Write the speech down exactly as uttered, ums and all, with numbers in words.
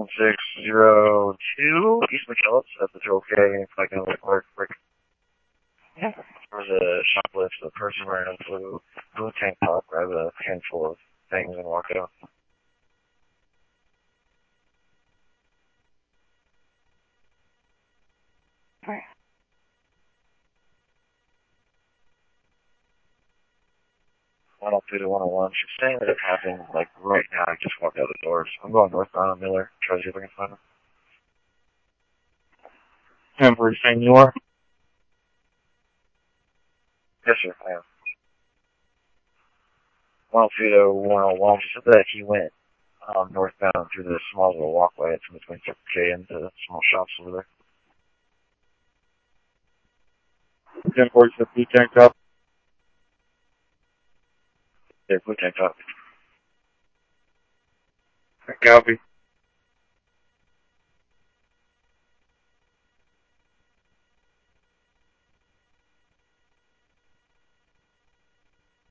six zero two East McKillop, that's the okay, if I can look work quick. Yeah. There was a shoplift, a person wearing a blue, blue tank top, grabbed a handful of things and walked out. Alright. one oh two to one oh one. She's saying that it happened, like, right now. I just walked out the doors. I'm going northbound on Miller. Try to see if I can find him. And where are you saying you are? Yes, sir, I am. one oh two to one oh one. She said that he went um, northbound through the small little walkway. It's in between K and the small shops over there. ten forty-six, blue tank top. Yeah, blue tank top. Copy.